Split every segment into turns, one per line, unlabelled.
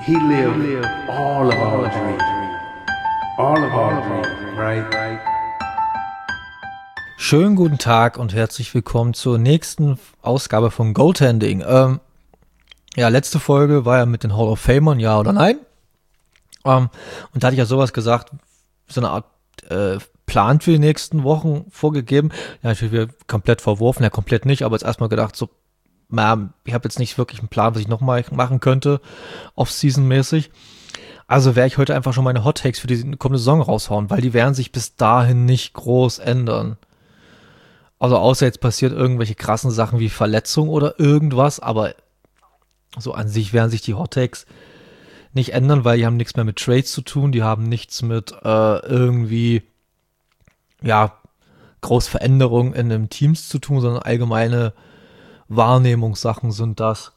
He lived all of our dreams. All of our dreams, right?
Schönen guten Tag und herzlich willkommen zur nächsten Ausgabe von Goaltending. Letzte Folge war ja mit den Hall of Famern, ja oder nein? Und da hatte ich ja sowas gesagt, so eine Art Plan für die nächsten Wochen vorgegeben. Ja, natürlich wieder komplett verworfen, ja komplett nicht, aber jetzt erstmal gedacht, so, ich habe jetzt nicht wirklich einen Plan, was ich nochmal machen könnte, off-season-mäßig. Also werde ich heute einfach schon meine Hot Takes für die kommende Saison raushauen, weil die werden sich bis dahin nicht groß ändern. Also außer jetzt passiert irgendwelche krassen Sachen wie Verletzung oder irgendwas, aber so an sich werden sich die Hot Takes nicht ändern, weil die haben nichts mehr mit Trades zu tun, die haben nichts mit irgendwie, ja, Großveränderungen in den Teams zu tun, sondern allgemeine Wahrnehmungssachen sind das.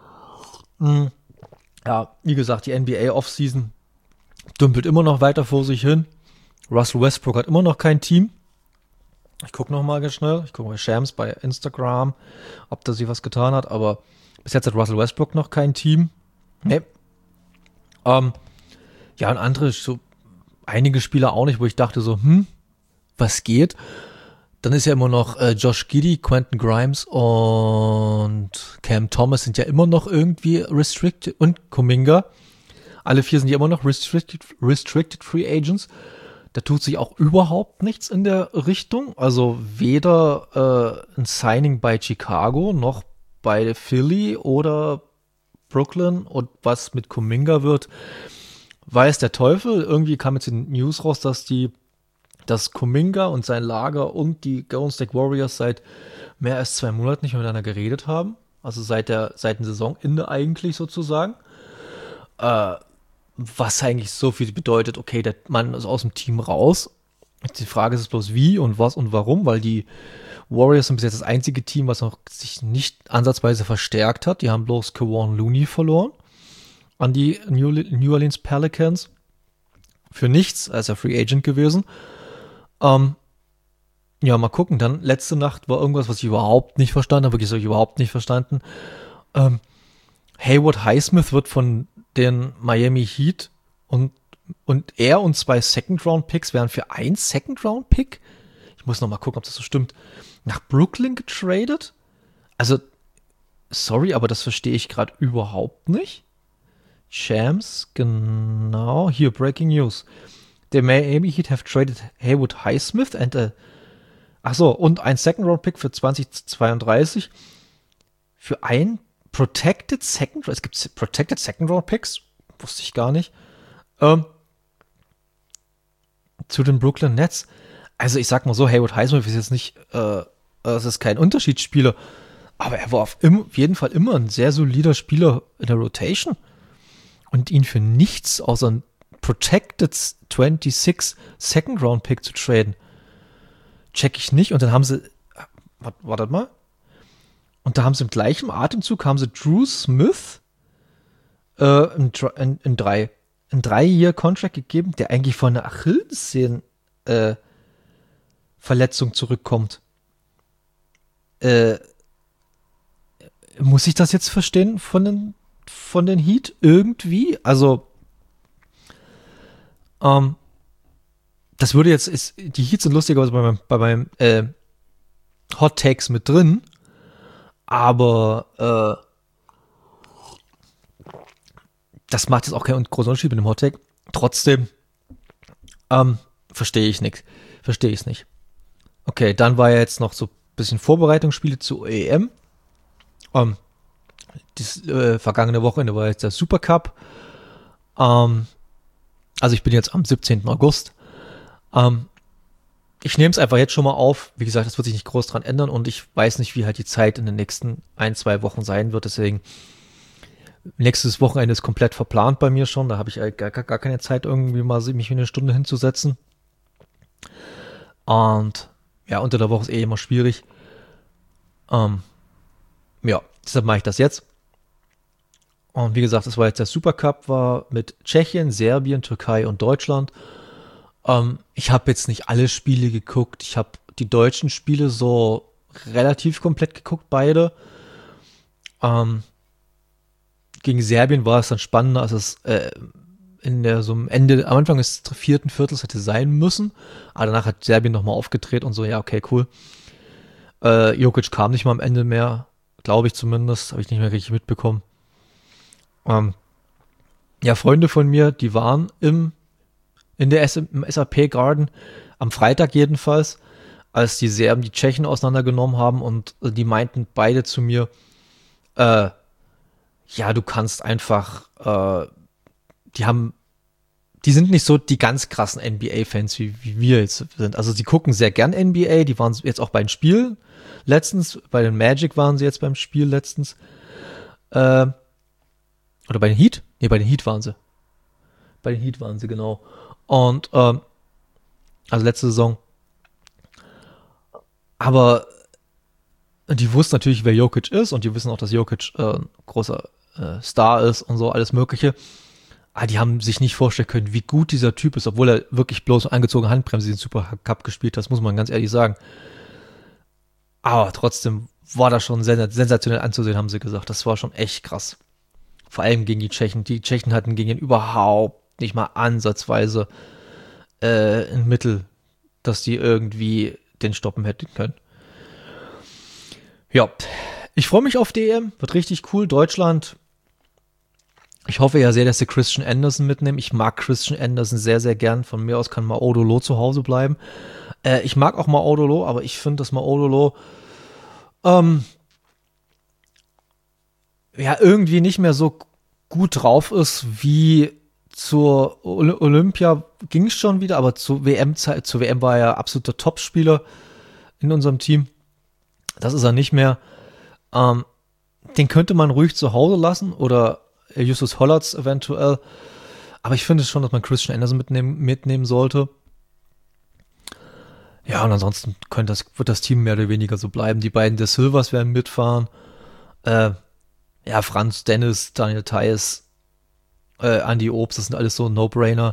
Ja, wie gesagt, die NBA Offseason dümpelt immer noch weiter vor sich hin. Russell Westbrook hat immer noch kein Team. Ich gucke nochmal ganz schnell. Ich gucke bei Shams bei Instagram, ob da sich was getan hat. Aber bis jetzt hat Russell Westbrook noch kein Team. Nee. Ja, und andere, so einige Spieler auch nicht, wo ich dachte so, was geht? Dann ist ja immer noch Josh Giddey, Quentin Grimes und Cam Thomas sind ja immer noch irgendwie restricted und Kuminga. Alle vier sind ja immer noch restricted Free Agents. Da tut sich auch überhaupt nichts in der Richtung. Also weder ein Signing bei Chicago noch bei Philly oder Brooklyn und was mit Kuminga wird, weiß der Teufel. Irgendwie kam jetzt in News raus, dass Kuminga und sein Lager und die Golden State Warriors seit mehr als 2 Monaten nicht mehr miteinander geredet haben. Also seit dem Saisonende eigentlich sozusagen. Was eigentlich so viel bedeutet, okay, der Mann ist aus dem Team raus. Die Frage ist bloß wie und was und warum, weil die Warriors sind bis jetzt das einzige Team, was noch sich nicht ansatzweise verstärkt hat. Die haben bloß Kevon Looney verloren an die New Orleans Pelicans. Für nichts, als er Free Agent gewesen. Ja, mal gucken. Dann letzte Nacht war irgendwas, was ich überhaupt nicht verstanden habe. Wirklich so überhaupt nicht verstanden. Haywood Highsmith wird von den Miami Heat und er und 2 Second-Round-Picks wären für 1 Second-Round-Pick. Ich muss noch mal gucken, ob das so stimmt. Nach Brooklyn getradet? Also, sorry, aber das verstehe ich gerade überhaupt nicht. Shams, genau. Hier, Breaking News. The Miami Heat have traded Haywood Highsmith und ein Second-Round-Pick für 2032 für ein Protected Second, es gibt Protected Second Round Picks, wusste ich gar nicht, zu den Brooklyn Nets. Also ich sag mal so, Haywood Highsmith ist jetzt nicht, es ist kein Unterschiedsspieler, aber er war auf jeden Fall immer ein sehr solider Spieler in der Rotation und ihn für nichts außer ein Protected 26 Second Round Pick zu traden, check ich nicht. Und dann haben sie, wartet mal, und da haben sie im gleichen Atemzug Drew Smith ein 3-Year-Contract gegeben, der eigentlich von einer Achillessehnen-Verletzung zurückkommt. Muss ich das jetzt verstehen von den Heat irgendwie? Also das würde jetzt, die Heats sind lustigerweise bei meinem Hot Takes mit drin. Aber das macht jetzt auch keinen großen Unterschied mit dem Hottake. Trotzdem verstehe ich es nicht. Okay, dann war ja jetzt noch so ein bisschen Vorbereitungsspiele zu EM. Vergangene Wochenende war jetzt der Supercup. Also ich bin jetzt am 17. August. Ich nehme es einfach jetzt schon mal auf. Wie gesagt, das wird sich nicht groß dran ändern und ich weiß nicht, wie halt die Zeit in den nächsten 1-2 Wochen sein wird. Deswegen, nächstes Wochenende ist komplett verplant bei mir schon. Da habe ich gar keine Zeit, irgendwie mal mich eine Stunde hinzusetzen. Und ja, unter der Woche ist immer schwierig. Ja, deshalb mache ich das jetzt. Und wie gesagt, das war jetzt der Supercup, war mit Tschechien, Serbien, Türkei und Deutschland. Ich habe jetzt nicht alle Spiele geguckt. Ich habe die deutschen Spiele so relativ komplett geguckt, beide. gegen Serbien war es dann spannender, als es am Anfang des vierten Viertels hätte sein müssen. Aber danach hat Serbien nochmal aufgedreht und so, ja, okay, cool. Jokic kam nicht mal am Ende mehr, glaube ich zumindest, habe ich nicht mehr richtig mitbekommen. Ja, Freunde von mir, die waren im SAP Garden, am Freitag jedenfalls, als die Serben die Tschechen auseinandergenommen haben und die meinten beide zu mir, ja, du kannst einfach, die sind nicht so die ganz krassen NBA-Fans, wie wir jetzt sind. Also sie gucken sehr gern NBA, die waren jetzt auch beim Spiel letztens, bei den Magic waren sie jetzt beim Spiel letztens. Oder bei den Heat? Nee, bei den Heat waren sie. Bei den Heat waren sie, genau. Und, also letzte Saison. Aber die wussten natürlich, wer Jokic ist und die wissen auch, dass Jokic ein großer Star ist und so, alles Mögliche. Aber die haben sich nicht vorstellen können, wie gut dieser Typ ist, obwohl er wirklich bloß angezogene Handbremse den Super Cup gespielt hat, das muss man ganz ehrlich sagen. Aber trotzdem war das schon sensationell anzusehen, haben sie gesagt. Das war schon echt krass. Vor allem gegen die Tschechen. Die Tschechen hatten gegen ihn überhaupt nicht mal ansatzweise ein Mittel, dass die irgendwie den stoppen hätten können. Ja, ich freue mich auf die EM. Wird richtig cool. Deutschland. Ich hoffe ja sehr, dass sie Christian Anderson mitnehmen. Ich mag Christian Anderson sehr, sehr gern. Von mir aus kann Maodolo zu Hause bleiben. Ich mag auch Maodolo, aber ich finde, dass Maodolo ja irgendwie nicht mehr so gut drauf ist wie zur Olympia. Ging es schon wieder, aber zur WM war er ja absoluter Topspieler in unserem Team. Das ist er nicht mehr. Den könnte man ruhig zu Hause lassen oder Justus Hollatz eventuell. Aber ich finde schon, dass man Christian Anderson mitnehmen sollte. Ja, und ansonsten wird das Team mehr oder weniger so bleiben. Die beiden der Silvers werden mitfahren. Ja, Franz, Dennis, Daniel Theis, Andi Obst, das sind alles so No-Brainer.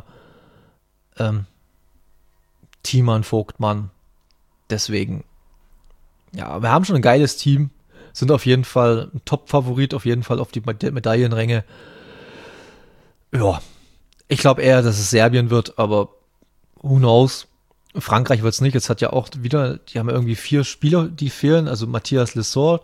Thiemann, Vogtmann. Deswegen, ja, wir haben schon ein geiles Team. Sind auf jeden Fall ein Top-Favorit, auf jeden Fall auf die Medaillenränge. Ja, ich glaube eher, dass es Serbien wird, aber who knows? Frankreich wird es nicht. Jetzt hat ja auch wieder, die haben ja irgendwie 4 Spieler, die fehlen. Also Matthias Lessort,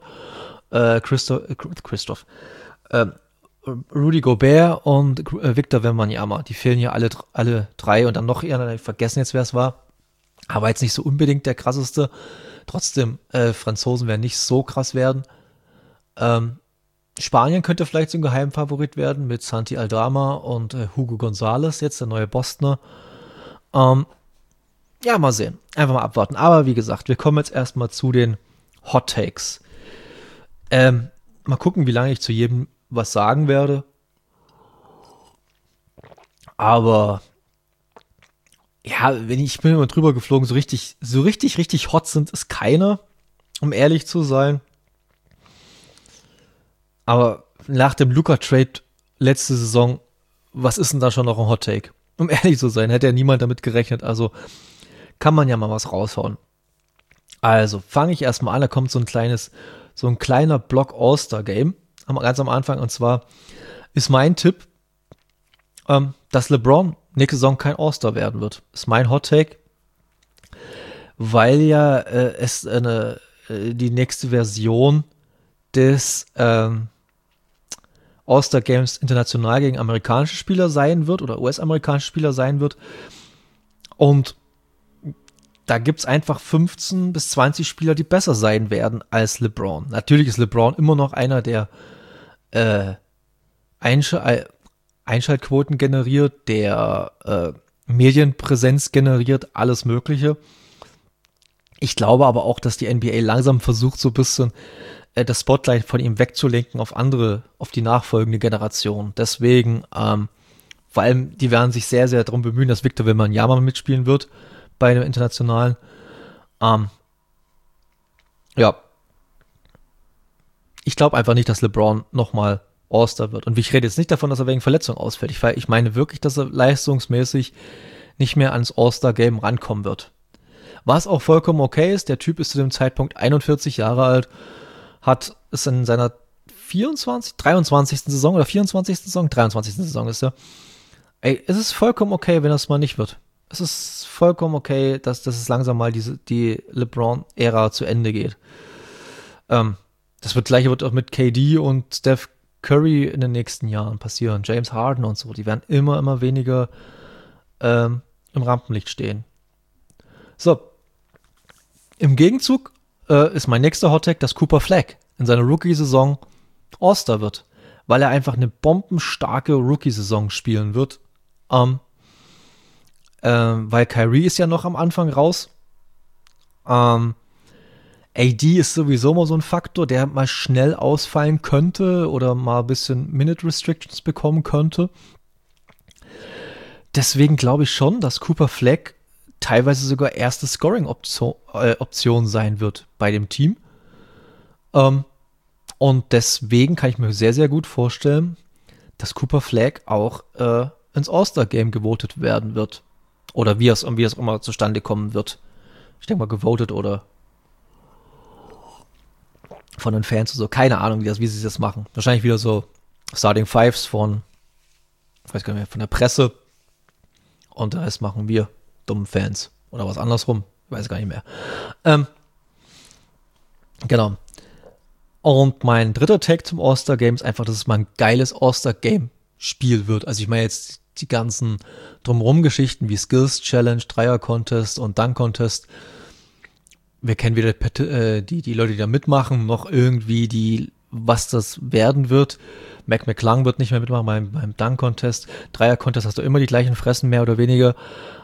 Rudy Gobert und Victor Wembanyama. Die fehlen ja alle 3 und dann noch eher, ich vergessen jetzt, wer es war. Aber jetzt nicht so unbedingt der krasseste. Trotzdem, Franzosen werden nicht so krass werden. Spanien könnte vielleicht so ein Geheimfavorit werden mit Santi Aldama und Hugo González, jetzt der neue Bostoner. Ja, mal sehen. Einfach mal abwarten. Aber wie gesagt, wir kommen jetzt erstmal zu den Hot Takes. Mal gucken, wie lange ich zu jedem was sagen werde. Aber ja, ich bin immer drüber geflogen, so richtig hot sind es keine, um ehrlich zu sein. Aber nach dem Luka-Trade letzte Saison, was ist denn da schon noch ein Hot Take? Um ehrlich zu sein, hätte ja niemand damit gerechnet. Also kann man ja mal was raushauen. Also fange ich erstmal an, da kommt so ein kleiner Block All-Star-Game ganz am Anfang. Und zwar ist mein Tipp, dass LeBron nächste Saison kein All-Star werden wird. Ist mein Hot Take, weil ja es die nächste Version des All-Star Games international gegen amerikanische Spieler sein wird oder US-amerikanische Spieler sein wird. Und da gibt es einfach 15 bis 20 Spieler, die besser sein werden als LeBron. Natürlich ist LeBron immer noch einer, der Einschaltquoten generiert, der Medienpräsenz generiert, alles Mögliche. Ich glaube aber auch, dass die NBA langsam versucht, so ein bisschen das Spotlight von ihm wegzulenken auf die nachfolgende Generation. Deswegen, vor allem, die werden sich sehr, sehr darum bemühen, dass Victor Wembanyama mitspielen wird bei einem internationalen. Ja. Ich glaube einfach nicht, dass LeBron nochmal All-Star wird. Und ich rede jetzt nicht davon, dass er wegen Verletzung ausfällt. Ich meine wirklich, dass er leistungsmäßig nicht mehr ans All-Star-Game rankommen wird. Was auch vollkommen okay ist, der Typ ist zu dem Zeitpunkt 41 Jahre alt, ist in seiner 23. Saison oder 24. Saison? 23. Saison ist ja. Ey, es ist vollkommen okay, wenn das mal nicht wird. Es ist vollkommen okay, dass es langsam mal die LeBron-Ära zu Ende geht. Das Gleiche wird auch mit KD und Steph Curry in den nächsten Jahren passieren. James Harden und so, die werden immer weniger im Rampenlicht stehen. So. Im Gegenzug ist mein nächster Hottag, dass Cooper Fleck in seiner Rookie-Saison All-Star wird, weil er einfach eine bombenstarke Rookie-Saison spielen wird. Weil Kyrie ist ja noch am Anfang raus. AD ist sowieso mal so ein Faktor, der mal schnell ausfallen könnte oder mal ein bisschen Minute-Restrictions bekommen könnte. Deswegen glaube ich schon, dass Cooper Fleck teilweise sogar erste Scoring-Option sein wird bei dem Team. Und deswegen kann ich mir sehr, sehr gut vorstellen, dass Cooper Fleck auch ins All-Star-Game gewotet werden wird. Oder wie es immer zustande kommen wird. Ich denke mal gewotet oder von den Fans oder so. Keine Ahnung, wie sie das machen. Wahrscheinlich wieder so Starting Fives von der Presse. Und den Rest machen wir dummen Fans. Oder was andersrum. Ich weiß gar nicht mehr. Genau. Und mein dritter Tag zum All-Star-Game ist einfach, dass es mal ein geiles All-Star-Game-Spiel wird. Also ich meine jetzt die ganzen Drumherum-Geschichten wie Skills-Challenge, Dreier-Contest und Dunk-Contest. Wir kennen wieder die Leute, die da mitmachen, noch irgendwie was das werden wird. Mac McClung wird nicht mehr mitmachen beim Dunk-Contest. Dreier-Contest hast du immer die gleichen Fressen, mehr oder weniger.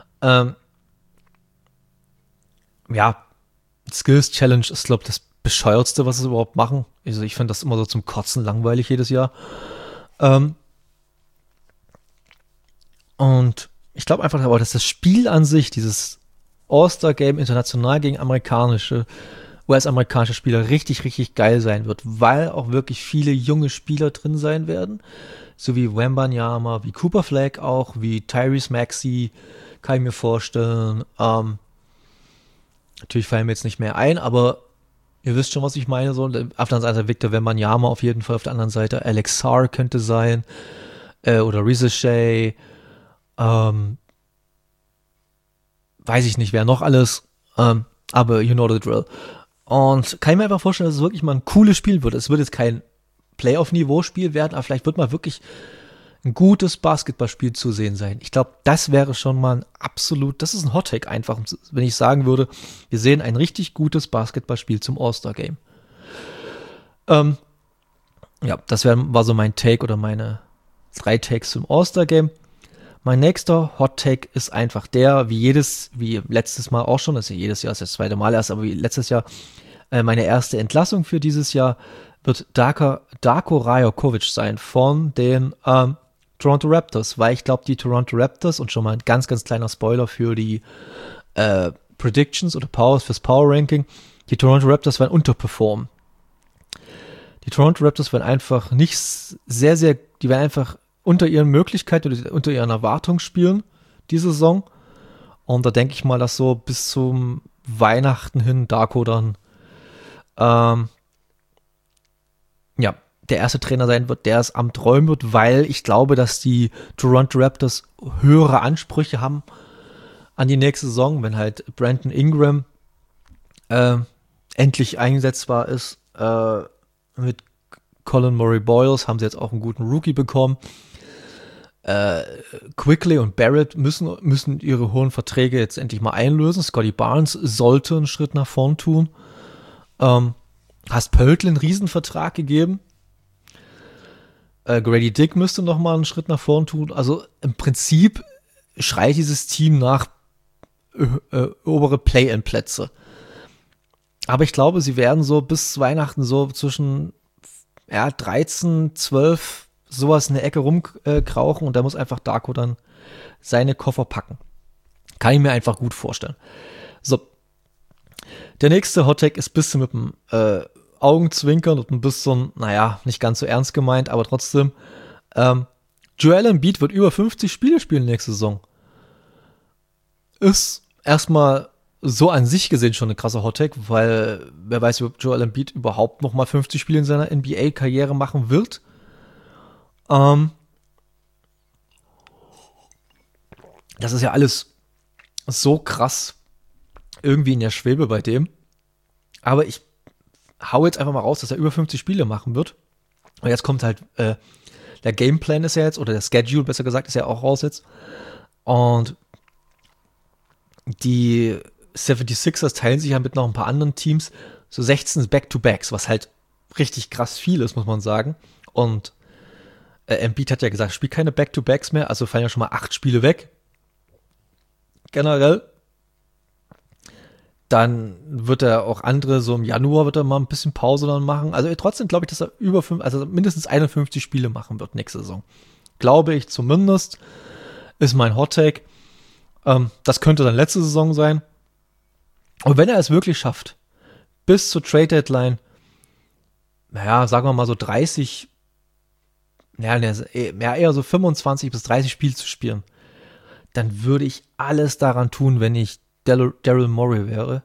Skills-Challenge ist, glaube ich, das Bescheuertste, was sie überhaupt machen. Also ich finde das immer so zum Kotzen langweilig jedes Jahr. Und ich glaube einfach aber, dass das Spiel an sich, dieses All-Star-Game international gegen US-amerikanische Spieler richtig, richtig geil sein wird, weil auch wirklich viele junge Spieler drin sein werden, so wie Wembanyama, wie Cooper Fleck auch, wie Tyrese Maxey, kann ich mir vorstellen. Natürlich fallen mir jetzt nicht mehr ein, aber ihr wisst schon, was ich meine. So. Auf der anderen Seite Victor Wembanyama auf jeden Fall, auf der anderen Seite Alex Sarr könnte sein, oder Reza Shea, weiß ich nicht, wer noch alles, aber you know the drill. Und kann ich mir einfach vorstellen, dass es wirklich mal ein cooles Spiel wird. Es wird jetzt kein Playoff-Niveau-Spiel werden, aber vielleicht wird mal wirklich ein gutes Basketballspiel zu sehen sein. Ich glaube, das wäre schon mal das ist ein Hot-Take einfach, wenn ich sagen würde, wir sehen ein richtig gutes Basketballspiel zum All-Star-Game. Das war so mein Take oder meine 3 Takes zum All-Star-Game. Mein nächster Hot-Take ist einfach wie letztes Mal auch schon, das ist ja jedes Jahr, das ist das zweite Mal erst, aber wie letztes Jahr, meine erste Entlassung für dieses Jahr wird Darko Rajokovic sein von den Toronto Raptors, weil ich glaube, die Toronto Raptors, und schon mal ein ganz, ganz kleiner Spoiler für die Predictions oder fürs Power Ranking, die Toronto Raptors werden unterperformen. Die Toronto Raptors werden einfach die werden einfach unter ihren Möglichkeiten oder unter ihren Erwartungen spielen, diese Saison. Und da denke ich mal, dass so bis zum Weihnachten hin Darko dann der erste Trainer sein wird, der es am Träumen wird, weil ich glaube, dass die Toronto Raptors höhere Ansprüche haben an die nächste Saison, wenn halt Brandon Ingram endlich einsetzbar ist. Mit Colin Murray Boyles haben sie jetzt auch einen guten Rookie bekommen. Quickley und Barrett müssen ihre hohen Verträge jetzt endlich mal einlösen. Scotty Barnes sollte einen Schritt nach vorn tun. Hast Pöltl einen Riesenvertrag gegeben. Grady Dick müsste noch mal einen Schritt nach vorn tun. Also im Prinzip schreit dieses Team nach obere Play-in-Plätze. Aber ich glaube, sie werden so bis Weihnachten so zwischen 13, 12 sowas in der Ecke rumkrauchen und da muss einfach Darko dann seine Koffer packen. Kann ich mir einfach gut vorstellen. So. Der nächste Hottag ist ein bisschen mit dem Augenzwinkern und ein bisschen, nicht ganz so ernst gemeint, aber trotzdem. Joel Embiid wird über 50 Spiele spielen nächste Saison. Ist erstmal so an sich gesehen schon eine krasse Hottake, weil wer weiß, ob Joel Embiid überhaupt noch mal 50 Spiele in seiner NBA-Karriere machen wird. Das ist ja alles so krass irgendwie in der Schwebe bei dem. Aber ich hau jetzt einfach mal raus, dass er über 50 Spiele machen wird. Und jetzt kommt halt, der Gameplan ist ja jetzt, oder der Schedule, besser gesagt, ist ja auch raus jetzt. Und die 76ers teilen sich ja mit noch ein paar anderen Teams so 16 Back-to-Backs, was halt richtig krass viel ist, muss man sagen. Und Embiid hat ja gesagt, spielt keine Back-to-Backs mehr, also fallen ja schon mal 8 Spiele weg. Generell. Dann wird er auch andere, so im Januar wird er mal ein bisschen Pause dann machen. Also trotzdem glaube ich, dass er also mindestens 51 Spiele machen wird nächste Saison. Glaube ich zumindest. Ist mein Hot Take. Das könnte dann letzte Saison sein. Und wenn er es wirklich schafft, bis zur Trade Deadline, naja, sagen wir mal so 30, eher so 25 bis 30 Spiele zu spielen, dann würde ich alles daran tun, wenn ich Daryl Morey wäre,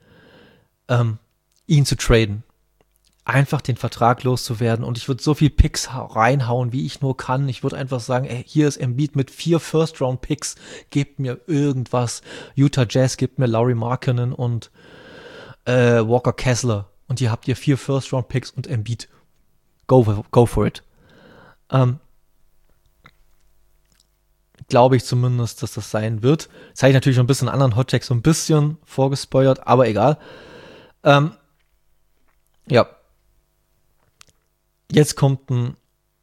ihn zu traden. Einfach den Vertrag loszuwerden und ich würde so viel Picks reinhauen, wie ich nur kann. Ich würde einfach sagen, ey, hier ist Embiid mit 4 First-Round-Picks, gebt mir irgendwas. Utah Jazz gibt mir Lauri Markkanen und Walker Kessler und hier habt ihr 4 First-Round-Picks und Embiid. Go for it. Glaube ich zumindest, dass das sein wird. Jetzt habe ich natürlich noch ein bisschen anderen Hot-Takes so ein bisschen vorgespoilert, aber egal. Ja. Jetzt kommt ein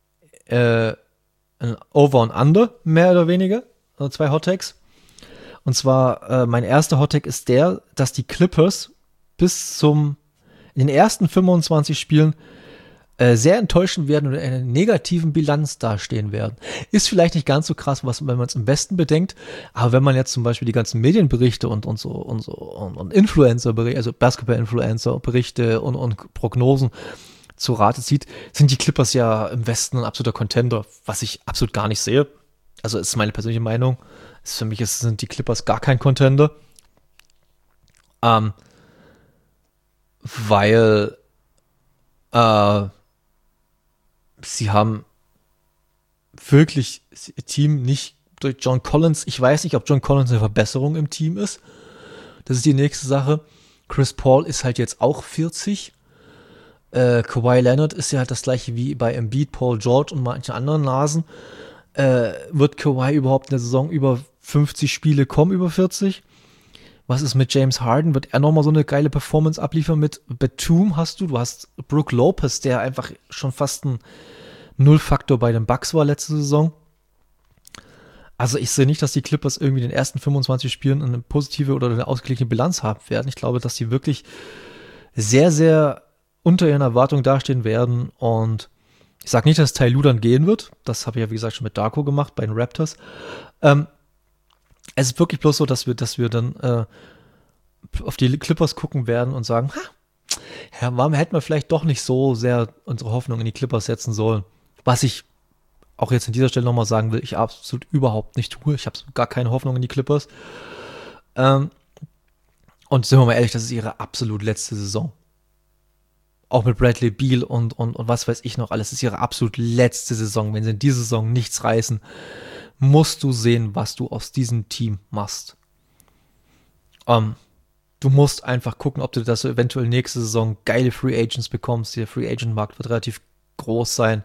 Over und Under, mehr oder weniger. Also 2 Hot-Takes. Und zwar, mein erster Hot-Take ist der, dass die Clippers in den ersten 25 Spielen sehr enttäuschend werden und in einer negativen Bilanz dastehen werden. Ist vielleicht nicht ganz so krass, wenn man es im Westen bedenkt, aber wenn man jetzt zum Beispiel die ganzen Medienberichte und Influencer-Berichte, also Basketball-Influencer-Berichte und Prognosen zu Rate zieht, sind die Clippers ja im Westen ein absoluter Contender, was ich absolut gar nicht sehe. Also ist meine persönliche Meinung. Für mich sind die Clippers gar kein Contender. Weil sie haben wirklich ihr Team nicht durch John Collins. Ich weiß nicht, ob John Collins eine Verbesserung im Team ist. Das ist die nächste Sache. Chris Paul ist halt jetzt auch 40. Kawhi Leonard ist ja halt das gleiche wie bei Embiid, Paul George und manchen anderen Nasen. Wird Kawhi überhaupt in der Saison über 50 Spiele kommen, über 40? Was ist mit James Harden? Wird er nochmal so eine geile Performance abliefern? Mit Batum du hast Brook Lopez, der einfach schon fast ein Nullfaktor bei den Bucks war letzte Saison. Also ich sehe nicht, dass die Clippers irgendwie in den ersten 25 Spielen eine positive oder eine ausgeglichene Bilanz haben werden. Ich glaube, dass sie wirklich sehr, sehr unter ihren Erwartungen dastehen werden. Und ich sage nicht, dass Ty Lue dann gehen wird. Das habe ich ja, wie gesagt, schon mit Darko gemacht bei den Raptors. Es ist wirklich bloß so, dass wir dann auf die Clippers gucken werden und sagen, warum hätten wir vielleicht doch nicht so sehr unsere Hoffnung in die Clippers setzen sollen. Was ich auch jetzt an dieser Stelle nochmal sagen will, ich absolut überhaupt nicht tue. Ich habe gar keine Hoffnung in die Clippers. Und sind wir mal ehrlich, das ist ihre absolut letzte Saison. Auch mit Bradley Beal und was weiß ich noch alles. Das ist ihre absolut letzte Saison. Wenn sie in dieser Saison nichts reißen, musst du sehen, was du aus diesem Team machst. Du musst einfach gucken, ob du das eventuell nächste Saison geile Free Agents bekommst. Der Free Agent Markt wird relativ groß sein.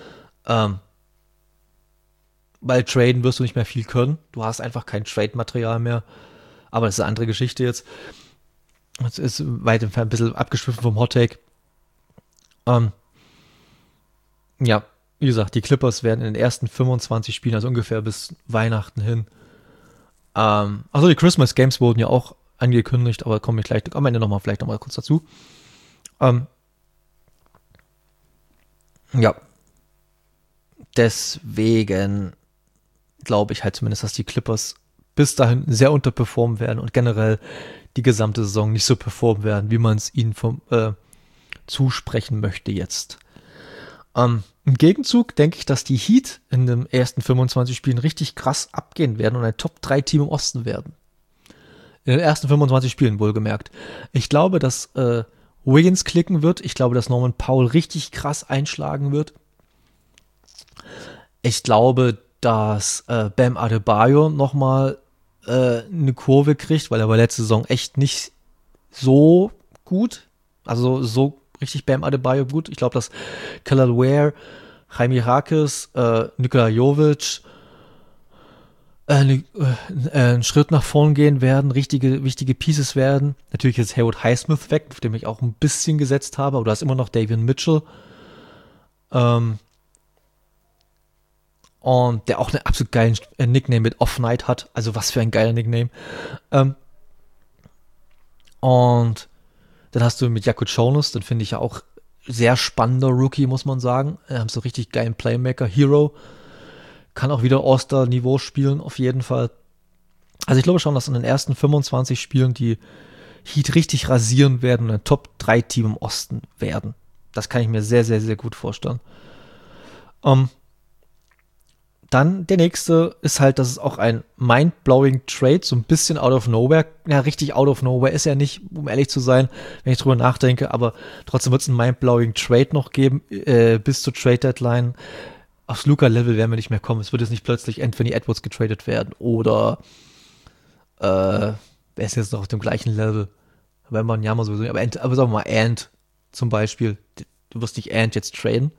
Weil traden wirst du nicht mehr viel können. Du hast einfach kein Trade-Material mehr. Aber das ist eine andere Geschichte jetzt. Das ist weit entfernt ein bisschen abgeschwiffen vom Hot-Take. Ja, wie gesagt, die Clippers werden in den ersten 25 Spielen, also ungefähr bis Weihnachten hin. Also die Christmas Games wurden ja auch angekündigt, aber komme ich gleich am Ende vielleicht nochmal kurz dazu. Ja. Deswegen glaube ich halt zumindest, dass die Clippers bis dahin sehr unterperformen werden und generell die gesamte Saison nicht so performen werden, wie man es ihnen zusprechen möchte jetzt. Im Gegenzug denke ich, dass die Heat in den ersten 25 Spielen richtig krass abgehen werden und ein Top-3-Team im Osten werden. In den ersten 25 Spielen wohlgemerkt. Ich glaube, dass Wiggins klicken wird. Ich glaube, dass Norman Powell richtig krass einschlagen wird. Ich glaube, dass Bam Adebayo nochmal eine Kurve kriegt, weil er war letzte Saison echt nicht so gut. Also so richtig Bam Adebayo gut. Ich glaube, dass Kelly Ware, Jaime Jaquez, Nikola Jovic einen Schritt nach vorn gehen werden, wichtige Pieces werden. Natürlich ist Haywood Highsmith weg, auf den ich auch ein bisschen gesetzt habe, aber du hast immer noch Davion Mitchell. Und der auch einen absolut geilen Nickname mit Off-Night hat. Also was für ein geiler Nickname. Und dann hast du mit Jakob Jonas, den finde ich ja auch sehr spannender Rookie, muss man sagen. Haben so richtig geilen Playmaker. Hero kann auch wieder All-Star-Niveau spielen, auf jeden Fall. Also ich glaube schon, dass in den ersten 25 Spielen die Heat richtig rasieren werden und ein Top-3-Team im Osten werden. Das kann ich mir sehr, sehr, sehr gut vorstellen. Dann der nächste ist halt, dass es auch ein mind-blowing Trade, so ein bisschen out of nowhere, ja, richtig out of nowhere ist er nicht, um ehrlich zu sein, wenn ich drüber nachdenke, aber trotzdem wird es einen mind-blowing Trade noch geben, bis zur Trade-Deadline. Aufs Luka-Level werden wir nicht mehr kommen. Es wird jetzt nicht plötzlich Anthony Edwards getradet werden oder wer ist jetzt noch auf dem gleichen Level? Wenn man ja mal sowieso nicht, aber sagen wir mal Ant zum Beispiel. Du wirst nicht Ant jetzt traden.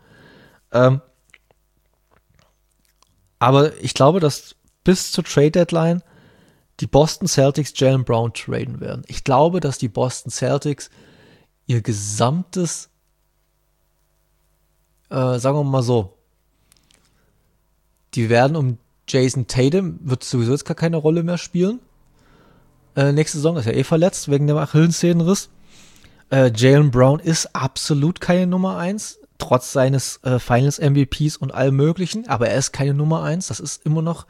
Aber ich glaube, dass bis zur Trade-Deadline die Boston Celtics Jaylen Brown traden werden. Ich glaube, dass die Boston Celtics ihr gesamtes, sagen wir mal so, die werden um Jason Tatum, wird sowieso jetzt gar keine Rolle mehr spielen. Nächste Saison ist er verletzt wegen dem Achillessehnenriss. Jaylen Brown ist absolut keine Nummer 1. Trotz seines Finals MVPs und allem möglichen, aber er ist keine Nummer 1, das ist immer noch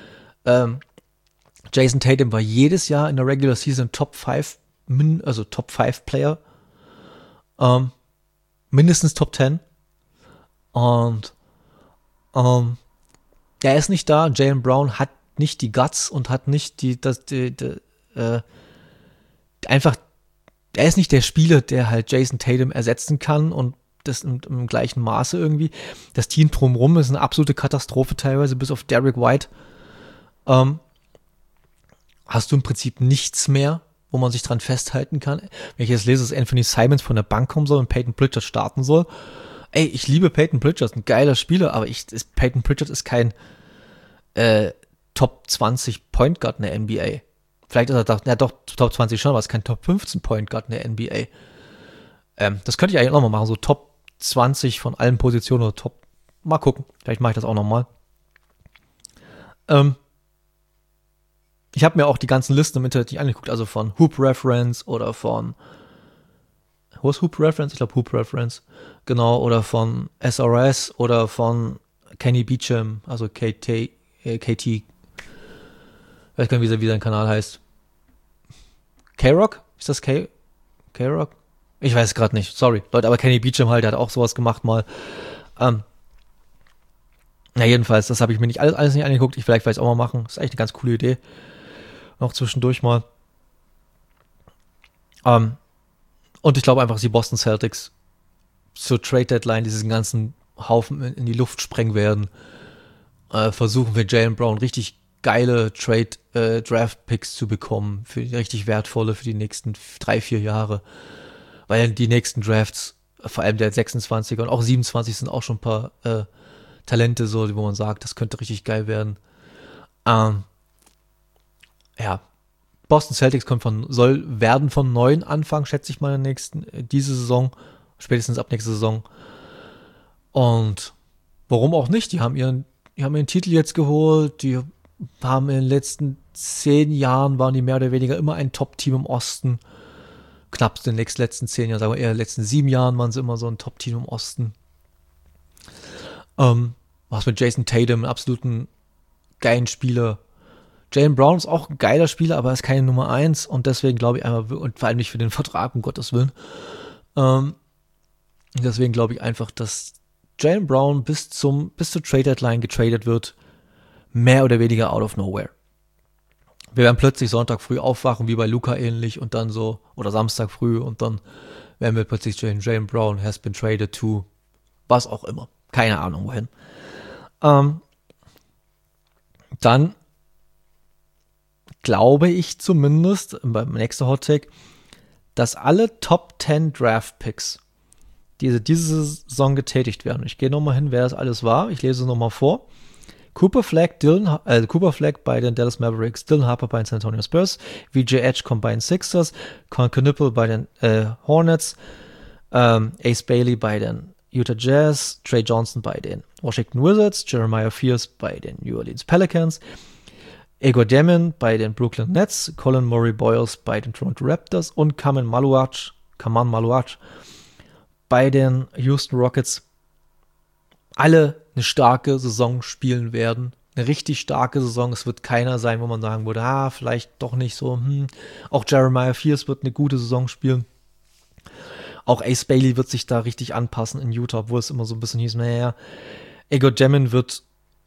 Jason Tatum war jedes Jahr in der Regular Season Top 5, also Top 5 Player, mindestens Top 10 und er ist nicht da, Jaylen Brown hat nicht die Guts und hat nicht einfach, er ist nicht der Spieler, der halt Jason Tatum ersetzen kann und das im gleichen Maße irgendwie. Das Team drumherum ist eine absolute Katastrophe teilweise, bis auf Derek White. Hast du im Prinzip nichts mehr, wo man sich dran festhalten kann. Wenn ich jetzt lese, dass Anthony Simons von der Bank kommen soll und Peyton Pritchard starten soll. Ey, ich liebe Peyton Pritchard, ein geiler Spieler, aber Peyton Pritchard ist kein Top 20 Point Guard in der NBA. Vielleicht ist er doch Top 20 schon, aber es ist kein Top 15 Point Guard in der NBA. Das könnte ich eigentlich auch nochmal machen, so Top 20 von allen Positionen oder Top. Mal gucken, vielleicht mache ich das auch nochmal. Ich habe mir auch die ganzen Listen im Internet nicht angeguckt, also von Hoop Reference oder von wo ist Hoop Reference? Ich glaube Hoop Reference. Genau, oder von SRS oder von Kenny Beecham, also KT. Ich weiß gar nicht, wie sein Kanal heißt. K-Rock? Ist das K-Rock? Ich weiß gerade nicht, sorry. Leute, aber Kenny Beecham halt, der hat auch sowas gemacht mal. Ja, jedenfalls, das habe ich mir nicht alles nicht angeguckt. Vielleicht werde ich es auch mal machen. Das ist eigentlich eine ganz coole Idee. Noch zwischendurch mal. Und ich glaube einfach, dass die Boston Celtics zur Trade-Deadline diesen ganzen Haufen in die Luft sprengen werden. Versuchen wir Jaylen Brown richtig geile Draft-Picks zu bekommen. Richtig wertvolle für die nächsten 3-4 Jahre. Weil die nächsten Drafts, vor allem der 26er und auch 27 sind auch schon ein paar Talente, so, wo man sagt, das könnte richtig geil werden. Ja, Boston Celtics werden von neuen anfangen, schätze ich mal, diese Saison, spätestens ab nächster Saison. Und warum auch nicht? Die haben ihren Titel jetzt geholt, die haben in den letzten 10 Jahren, waren die mehr oder weniger immer ein Top-Team im Osten. Knapp in den letzten 10 Jahren, sagen wir eher in den letzten 7 Jahren waren sie immer so ein Top-Team im Osten. Was mit Jason Tatum, einen absoluten geilen Spieler. Jaylen Brown ist auch ein geiler Spieler, aber er ist keine Nummer 1 und deswegen glaube ich einfach, und vor allem nicht für den Vertrag, um Gottes Willen. Deswegen glaube ich einfach, dass Jaylen Brown bis zur Trade-Deadline getradet wird, mehr oder weniger out of nowhere. wir werden plötzlich Sonntag früh aufwachen, wie bei Luka ähnlich, und dann so, oder Samstag früh, und dann werden wir plötzlich Jaylen Brown has been traded to was auch immer. Keine Ahnung wohin. Dann glaube ich zumindest, beim nächsten Hot Take, dass alle Top 10 Draft Picks, die diese Saison getätigt werden, ich gehe nochmal hin, wer das alles war, ich lese es nochmal vor. Cooper Flag bei den Dallas Mavericks, Dylan Harper bei den San Antonio Spurs, VJ Edge kommt bei den Sixers, Con Knuppel bei den Hornets, Ace Bailey bei den Utah Jazz, Trey Johnson bei den Washington Wizards, Jeremiah Fears bei den New Orleans Pelicans, Igor Demin bei den Brooklyn Nets, Colin Murray Boyles bei den Toronto Raptors und Kaman Maluach bei den Houston Rockets. Alle eine starke Saison spielen werden. Eine richtig starke Saison. Es wird keiner sein, wo man sagen würde, vielleicht doch nicht so. Auch Jeremiah Fears wird eine gute Saison spielen. Auch Ace Bailey wird sich da richtig anpassen in Utah, obwohl es immer so ein bisschen hieß, Igor Demin wird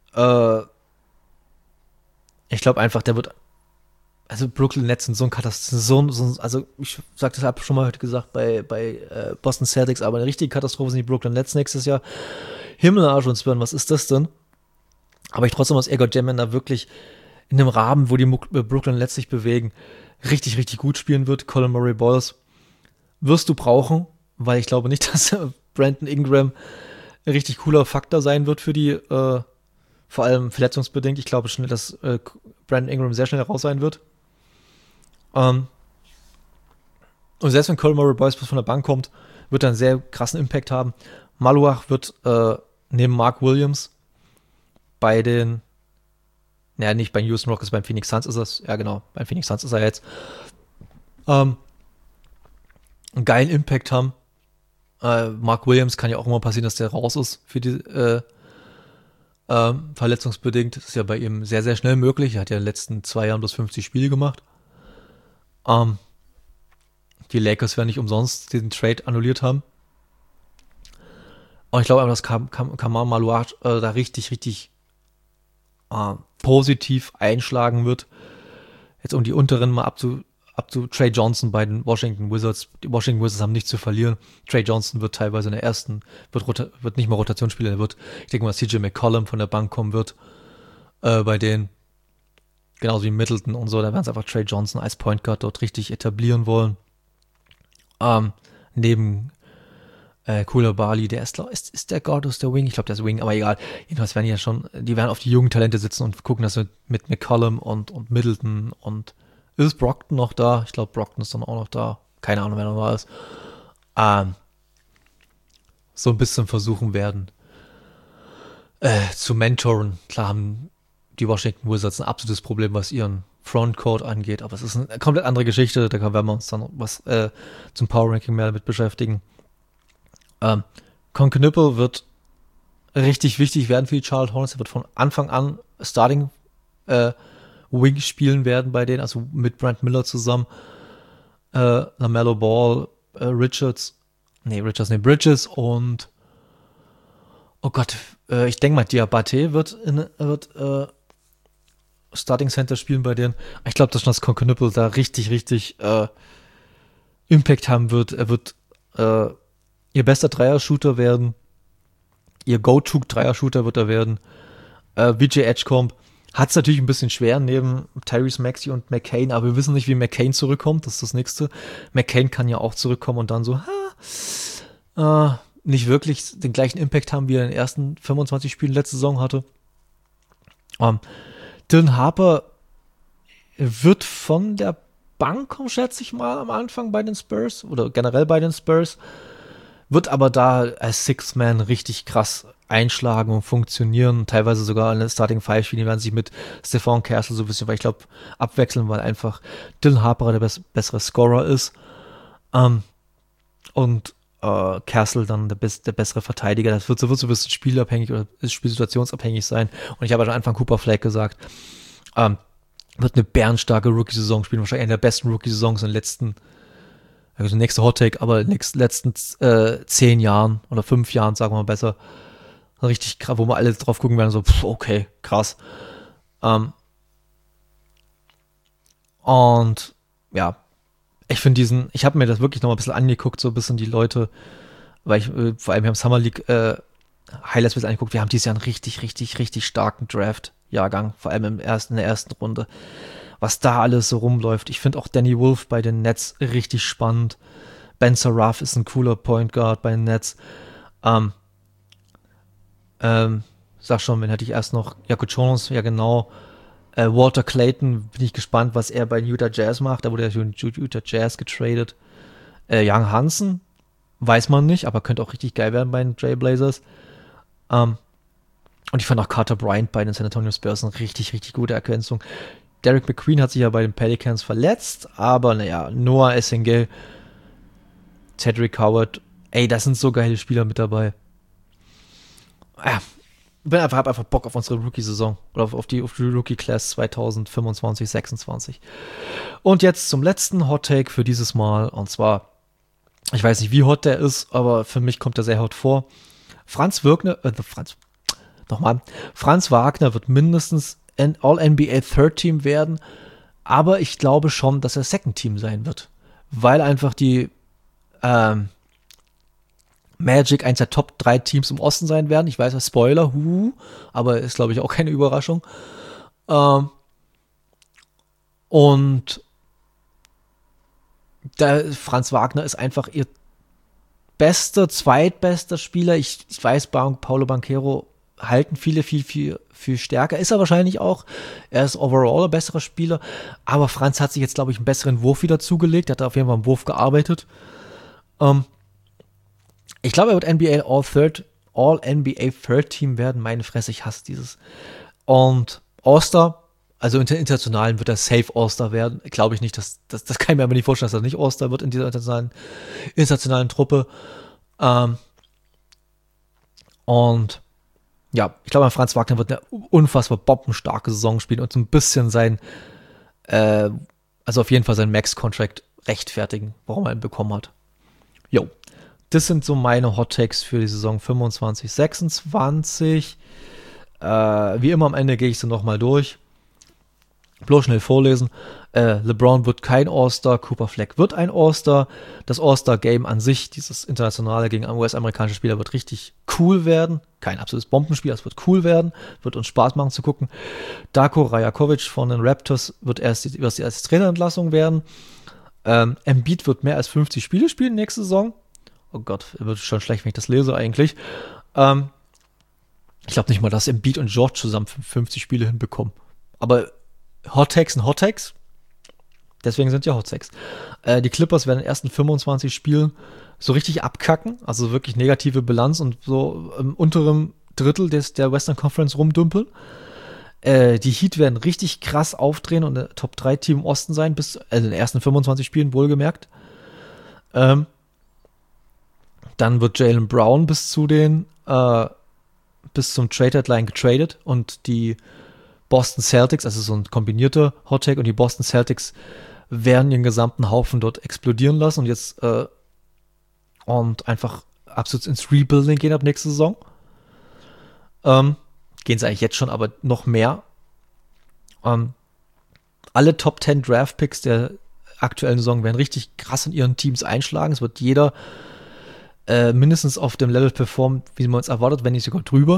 ich glaube einfach, der wird, also Brooklyn Nets sind so ein Katastrophe, also ich sagte das schon mal heute gesagt bei Boston Celtics, aber eine richtige Katastrophe sind die Brooklyn Nets nächstes Jahr. Himmel, Arsch und Zwirn, was ist das denn? Aber ich trotzdem, dass Igor Demin da wirklich in einem Rahmen, wo die Brooklyn Nets sich bewegen, richtig, richtig gut spielen wird. Colin Murray Boyles wirst du brauchen, weil ich glaube nicht, dass Brandon Ingram ein richtig cooler Faktor sein wird für die, vor allem verletzungsbedingt. Ich glaube schnell, dass Brandon Ingram sehr schnell raus sein wird. Und selbst wenn Colin Murray Boyles von der Bank kommt, wird er einen sehr krassen Impact haben. Maluach wird neben Mark Williams bei den, nicht bei den Houston Rockets, beim Phoenix Suns ist es, ja genau, beim Phoenix Suns ist er jetzt, einen geilen Impact haben. Mark Williams kann ja auch immer passieren, dass der raus ist für die verletzungsbedingt. Das ist ja bei ihm sehr, sehr schnell möglich. Er hat ja in den letzten 2 Jahren bloß 50 Spiele gemacht. Die Lakers werden nicht umsonst diesen Trade annulliert haben. Und ich glaube aber, dass Kamal Maluach da richtig, richtig positiv einschlagen wird. Jetzt um die unteren mal ab zu Trey Johnson bei den Washington Wizards. Die Washington Wizards haben nichts zu verlieren. Trey Johnson wird teilweise in der ersten, wird nicht mal Rotationsspieler, ich denke mal, CJ McCollum von der Bank kommen wird bei denen. Genauso wie Middleton und so. Da werden sie einfach Trey Johnson als Point Guard dort richtig etablieren wollen. Neben Koulibaly, der ist der Guard, ist der Wing? Ich glaube, der ist Wing, aber egal. Jedenfalls werden die werden auf die jungen Talente sitzen und gucken, dass sie mit McCollum und Middleton und ist Brockton noch da? Ich glaube, Brockton ist dann auch noch da. Keine Ahnung, wer noch da ist. So ein bisschen versuchen werden zu mentoren. Klar haben die Washington Wizards ein absolutes Problem, was ihren Frontcourt angeht, aber es ist eine komplett andere Geschichte. Da werden wir uns dann was zum Power Ranking mehr damit beschäftigen. Con Knuppel wird richtig wichtig werden für die Charlotte Hornets. Er wird von Anfang an Starting Wing spielen werden bei denen, also mit Brent Miller zusammen. LaMelo Ball, Bridges und oh Gott, ich denke mal, Diabate wird Starting Center spielen bei denen. Ich glaube, dass Con Knuppel da richtig, richtig Impact haben wird. Er wird ihr bester Dreier-Shooter werden. Ihr Go-To-Dreier-Shooter wird er werden. VJ Edgecomb hat es natürlich ein bisschen schwer neben Tyrese Maxey und McCain, aber wir wissen nicht, wie McCain zurückkommt. Das ist das Nächste. McCain kann ja auch zurückkommen und dann so nicht wirklich den gleichen Impact haben, wie er in den ersten 25 Spielen letzte Saison hatte. Dylan Harper wird von der Bank kommen, schätze ich mal, am Anfang bei den Spurs oder generell bei den Spurs. Wird aber da als Six-Man richtig krass einschlagen und funktionieren. Teilweise sogar in der Starting Five spielen. Die werden sich mit Stephon Castle so ein bisschen, weil ich glaube, abwechseln, weil einfach Dylan Harper der bessere Scorer ist. Und Castle dann der bessere Verteidiger. Das wird so ein bisschen spielabhängig oder spielsituationsabhängig sein. Und ich habe am Anfang Cooper Flag gesagt, wird eine bärenstarke Rookie-Saison spielen. Wahrscheinlich eine der besten Rookie-Saisons in den letzten, also nächste Hot Take, aber in den letzten 10 Jahren oder 5 Jahren, sagen wir mal besser. Richtig krass, wo wir alle drauf gucken werden, so, okay, krass. Und ja, ich finde ich habe mir das wirklich noch mal ein bisschen angeguckt, so ein bisschen die Leute, weil vor allem wir haben Summer League Highlights ein bisschen angeguckt, wir haben dieses Jahr einen richtig, richtig, richtig starken Draft-Jahrgang, vor allem in der ersten Runde. Was da alles so rumläuft. Ich finde auch Danny Wolf bei den Nets richtig spannend. Ben Saraf ist ein cooler Point Guard bei den Nets. Sag schon, wen hatte ich erst noch? Jakob Jones, ja genau. Walter Clayton, bin ich gespannt, was er bei Utah Jazz macht. Da wurde er für Utah Jazz getradet. Young Hansen, weiß man nicht, aber könnte auch richtig geil werden bei den Trailblazers. Und ich fand auch Carter Bryant bei den San Antonio Spurs eine richtig, richtig gute Ergänzung. Derek McQueen hat sich ja bei den Pelicans verletzt, aber naja, Noah Essengel, Tedrick Howard, ey, das sind so geile Spieler mit dabei. Ja, hab einfach Bock auf unsere Rookie-Saison oder auf die Rookie-Class 2025, 26. Und jetzt zum letzten Hot-Take für dieses Mal, und zwar, ich weiß nicht, wie hot der ist, aber für mich kommt er sehr hot vor. Franz Wagner wird mindestens All-NBA Third Team werden, aber ich glaube schon, dass er Second Team sein wird, weil einfach die Magic eins der Top 3 Teams im Osten sein werden. Ich weiß, Spoiler, aber ist, glaube ich, auch keine Überraschung. Und Franz Wagner ist einfach ihr zweitbester Spieler. Ich weiß, Paolo Banchero halten viele viel stärker. Ist er wahrscheinlich auch. Er ist overall ein besserer Spieler. Aber Franz hat sich jetzt, glaube ich, einen besseren Wurf wieder zugelegt. Er hat auf jeden Fall am Wurf gearbeitet. Ich glaube, er wird All-NBA Third Team werden. Meine Fresse, ich hasse dieses. Und All-Star, also internationalen wird er safe All-Star werden. Glaube ich nicht, das kann ich mir aber nicht vorstellen, dass er nicht All-Star wird in dieser internationalen Truppe. Und ja, ich glaube, Franz Wagner wird eine unfassbar bombenstarke Saison spielen und so ein bisschen also auf jeden Fall seinen Max-Contract rechtfertigen, warum er ihn bekommen hat. Jo, das sind so meine Hot Takes für die Saison 25, 26. Wie immer am Ende gehe ich sie nochmal durch. Bloß schnell vorlesen. LeBron wird kein All-Star, Cooper Fleck wird ein All-Star. Das All-Star-Game an sich, dieses internationale gegen US-amerikanische Spieler, wird richtig cool werden. Kein absolutes Bombenspiel, es wird cool werden. Wird uns Spaß machen zu gucken. Darko Rajakovic von den Raptors wird erst die Trainerentlassung werden. Embiid wird mehr als 50 Spiele spielen nächste Saison. Oh Gott, wird schon schlecht, wenn ich das lese eigentlich. Ich glaube nicht mal, dass Embiid und George zusammen 50 Spiele hinbekommen. Aber Hot Takes sind Hot Takes. Deswegen sind ja Hot Takes. Die Clippers werden in den ersten 25 Spielen so richtig abkacken. Also wirklich negative Bilanz und so im unteren Drittel der Western Conference rumdümpeln. Die Heat werden richtig krass aufdrehen und ein Top-3-Team im Osten sein, also in den ersten 25 Spielen wohlgemerkt. Dann wird Jaylen Brown bis zum Trade-Deadline getradet und die Boston Celtics, also so ein kombinierter Hot-Take, und die Boston Celtics werden ihren gesamten Haufen dort explodieren lassen und jetzt und einfach absolut ins Rebuilding gehen ab nächste Saison. Gehen sie eigentlich jetzt schon, aber noch mehr. Alle Top 10 Draft-Picks der aktuellen Saison werden richtig krass in ihren Teams einschlagen. Es wird jeder mindestens auf dem Level performen, wie man es erwartet, wenn nicht sogar drüber.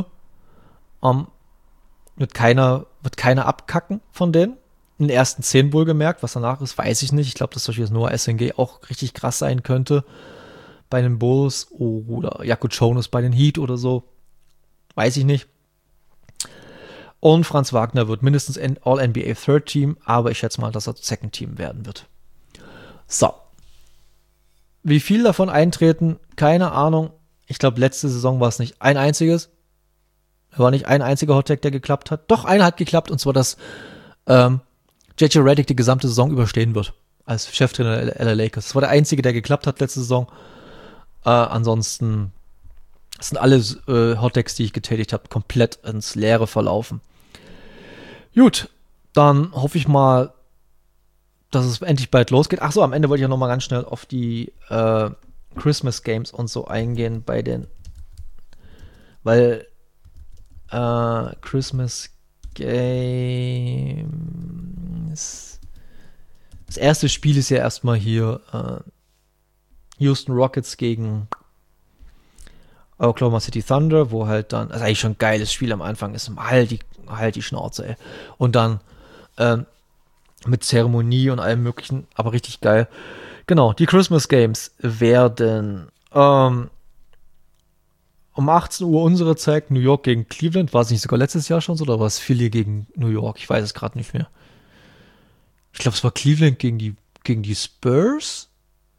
Wird keiner abkacken von denen. In den ersten 10 wohlgemerkt. Was danach ist, weiß ich nicht. Ich glaube, dass zum Beispiel Noah SNG auch richtig krass sein könnte bei den Bulls oder Jakob Jonas bei den Heat oder so. Weiß ich nicht. Und Franz Wagner wird mindestens All-NBA Third Team, aber ich schätze mal, dass er Second Team werden wird. So. Wie viel davon eintreten? Keine Ahnung. Ich glaube, letzte Saison war es nicht ein einziges. War nicht ein einziger Hottag, der geklappt hat. Doch, einer hat geklappt, und zwar, dass JJ Redick die gesamte Saison überstehen wird. Als Cheftrainer der LA Lakers. Das war der einzige, der geklappt hat letzte Saison. Ansonsten sind alle Hottags, die ich getätigt habe, komplett ins Leere verlaufen. Gut, dann hoffe ich mal, dass es endlich bald losgeht. Achso, am Ende wollte ich ja nochmal ganz schnell auf die Christmas Games und so eingehen weil Christmas Games Das erste Spiel ist ja erstmal hier Houston Rockets gegen Oklahoma City Thunder, wo halt dann, also eigentlich schon ein geiles Spiel am Anfang ist, halt die Schnauze, ey. Und dann mit Zeremonie und allem möglichen, aber richtig geil. Genau, die Christmas Games werden um 18 Uhr unsere Zeit, New York gegen Cleveland. War es nicht sogar letztes Jahr schon so, oder war es Philly gegen New York? Ich weiß es gerade nicht mehr. Ich glaube, es war Cleveland gegen die Spurs.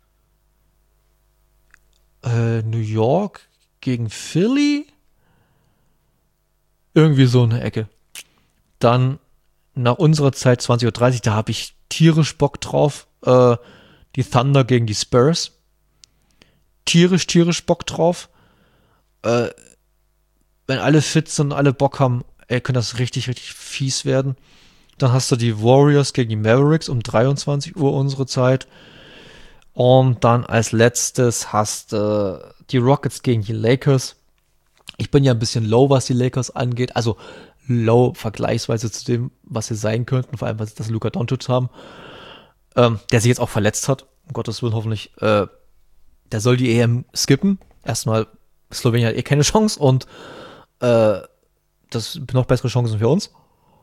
New York gegen Philly. Irgendwie so eine Ecke. Dann nach unserer Zeit 20:30 Uhr, da habe ich tierisch Bock drauf. Die Thunder gegen die Spurs. Tierisch Bock drauf. Wenn alle fit sind und alle Bock haben, kann das richtig fies werden. Dann hast du die Warriors gegen die Mavericks um 23 Uhr unsere Zeit. Und dann als letztes hast du die Rockets gegen die Lakers. Ich bin ja ein bisschen low, was die Lakers angeht. Also low vergleichsweise zu dem, was sie sein könnten. Vor allem, was das Luka Doncic haben. Der sich jetzt auch verletzt hat. Um Gottes Willen hoffentlich. Der soll die EM skippen. Erstmal, Slowenien hat keine Chance. Und das noch bessere Chancen für uns.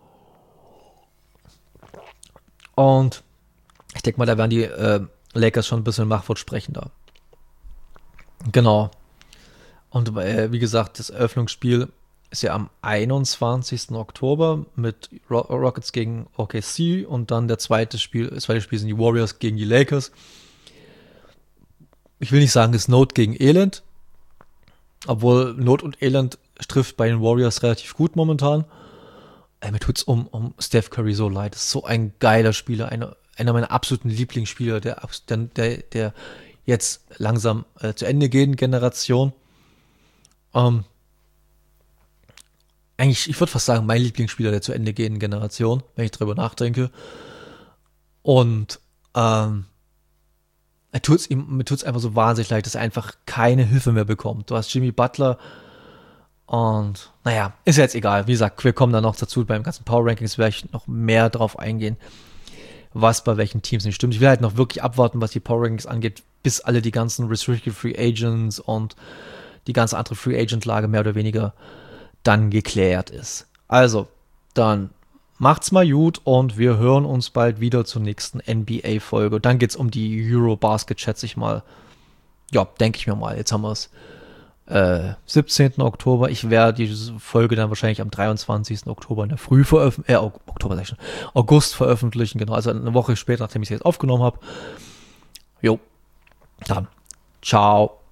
Und ich denke mal, da werden die Lakers schon ein bisschen machtwortsprechender. Genau. Und wie gesagt, das Eröffnungsspiel ist ja am 21. Oktober mit Rockets gegen OKC und dann das zweite Spiel sind die Warriors gegen die Lakers. Ich will nicht sagen, es ist Not gegen Elend, obwohl Not und Elend trifft bei den Warriors relativ gut momentan. Mir tut's um Steph Curry so leid. Das ist so ein geiler Spieler, einer meiner absoluten Lieblingsspieler, der jetzt langsam zu Ende gehenden Generation. Eigentlich, ich würde fast sagen, mein Lieblingsspieler der zu Ende gehenden Generation, wenn ich darüber nachdenke. Und mir tut's einfach so wahnsinnig leid, dass er einfach keine Hilfe mehr bekommt. Du hast Jimmy Butler und naja, ist ja jetzt egal. Wie gesagt, wir kommen da noch dazu. Beim ganzen Power Rankings werde ich noch mehr drauf eingehen, was bei welchen Teams nicht stimmt. Ich will halt noch wirklich abwarten, was die Power Rankings angeht, bis alle die ganzen Restricted Free Agents und die ganze andere Free Agent Lage mehr oder weniger dann geklärt ist. Also, dann macht's mal gut und wir hören uns bald wieder zur nächsten NBA-Folge. Dann geht's um die Eurobasket, schätze ich mal. Ja, denke ich mir mal. Jetzt haben wir es 17. Oktober. Ich werde diese Folge dann wahrscheinlich am 23. Oktober in der Früh August veröffentlichen. Genau, also eine Woche später, nachdem ich es jetzt aufgenommen habe. Jo, dann ciao.